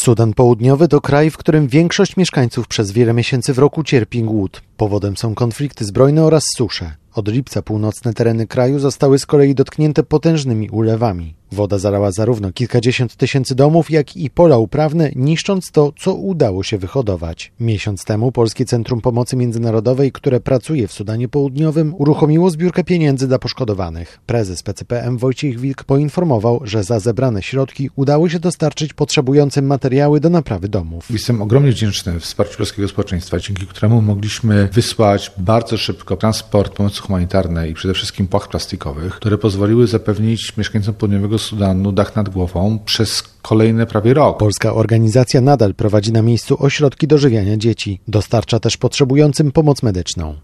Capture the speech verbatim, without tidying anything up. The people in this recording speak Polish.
Sudan Południowy to kraj, w którym większość mieszkańców przez wiele miesięcy w roku cierpi głód. Powodem są konflikty zbrojne oraz susze. Od lipca północne tereny kraju zostały z kolei dotknięte potężnymi ulewami. Woda zalała zarówno kilkadziesiąt tysięcy domów, jak i pola uprawne, niszcząc to, co udało się wyhodować. Miesiąc temu Polskie Centrum Pomocy Międzynarodowej, które pracuje w Sudanie Południowym, uruchomiło zbiórkę pieniędzy dla poszkodowanych. Prezes P C P M Wojciech Wilk poinformował, że za zebrane środki udało się dostarczyć potrzebującym materiały do naprawy domów. Jestem ogromnie wdzięczny wsparciu polskiego społeczeństwa, dzięki któremu mogliśmy wysłać bardzo szybko transport pomocy humanitarnej i przede wszystkim płach plastikowych, które pozwoliły zapewnić mieszkańcom Południowego Sudanu dach nad głową przez kolejny prawie rok. Polska organizacja nadal prowadzi na miejscu ośrodki dożywiania dzieci. Dostarcza też potrzebującym pomoc medyczną.